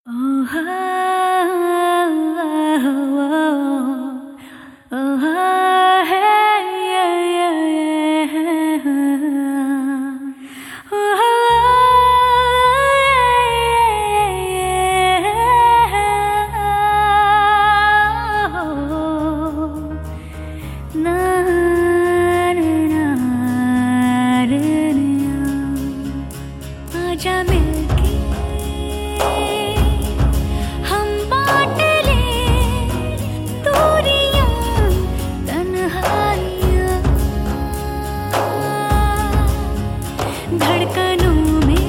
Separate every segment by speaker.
Speaker 1: आजा मिलके हम बांट लें दूरियां तन्हाइयां, धड़कनों में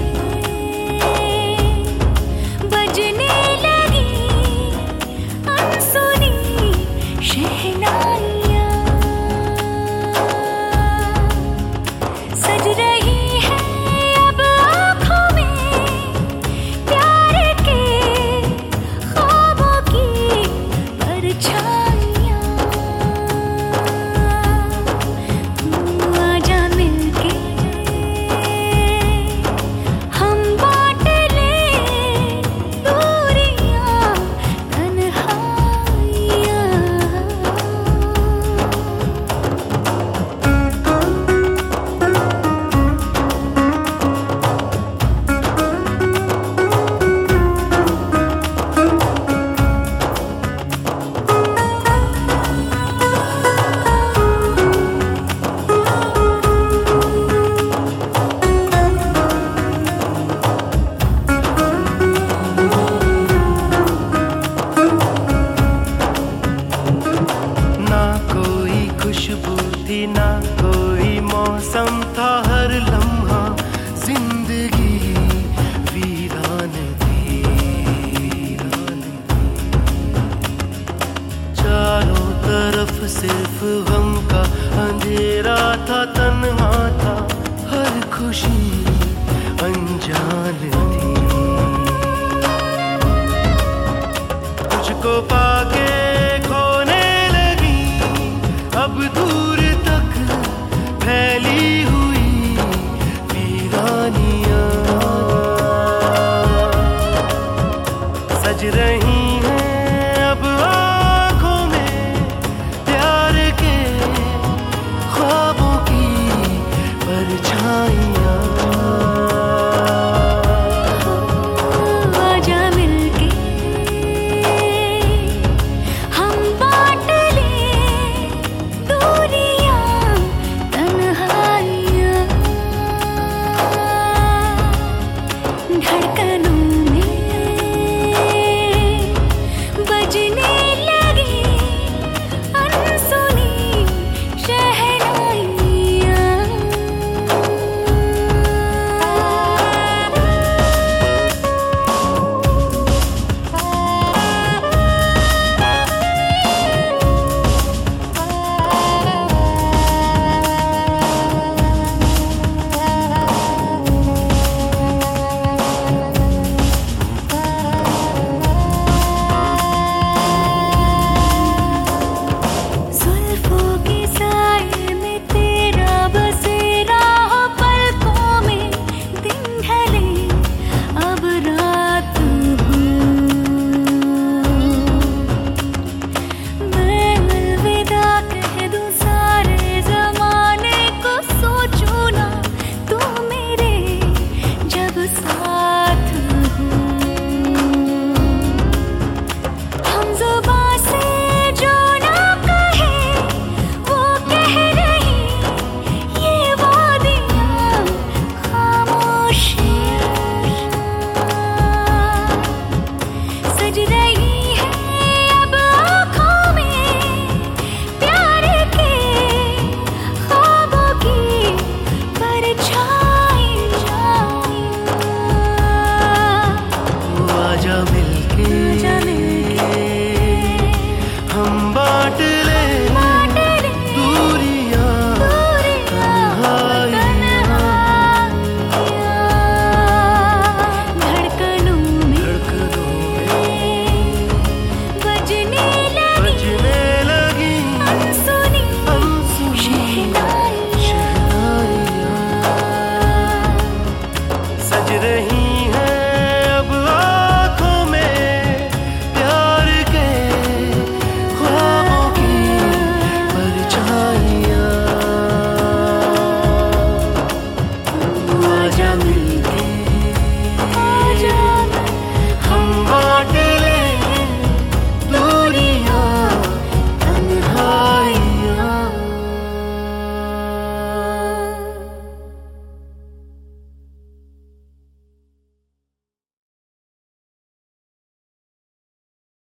Speaker 1: बजने लगी अनसुनी शहनाइयां, सज रही
Speaker 2: ना कोई मौसम था, हर लम्हा जिंदगी वीरान थी। चारों तरफ सिर्फ गम का अंधेरा था, तन्हा था हर खुशी अनजान थी। तुझको पाके खोने लगी अब दूर फैली हुई वीरानियां, सज रही हैं अब आँखों में प्यार के ख्वाबों की परछाइयां।
Speaker 1: सज रही